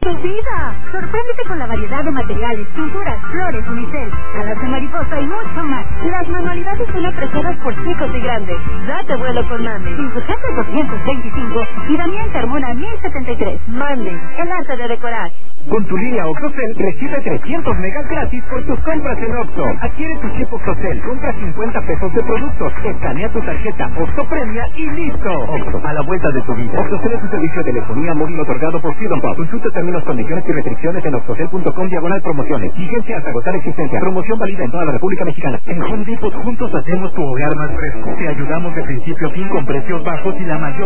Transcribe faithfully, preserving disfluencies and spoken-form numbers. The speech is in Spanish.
Tu vida. Sorpréndete con la variedad de materiales, pinturas, flores, unicel, alas de mariposa y mucho más. Las manualidades son apreciadas por chicos y grandes. Date vuelo con Mande. Insurgentes doscientos veinticinco y Damián Carmona mil setenta y tres. Mande, el arte de decorar. Con tu línea OxoCell recibe trescientos megas gratis por tus compras en Oxxo. Adquiere tu chip OxoCell, compra cincuenta pesos de productos, escanea tu tarjeta Oxxo Premia y listo. Oxxo, a la vuelta de tu vida. OxoCell es un servicio de telefonía móvil otorgado por Freedom Pop. Consulta términos, condiciones y restricciones en oxocell punto com diagonal promociones. Vigencia hasta agotar existencia. Promoción válida en toda la República Mexicana. En Home Depot juntos hacemos tu hogar más fresco. Te ayudamos de principio a fin con precios bajos y la mayor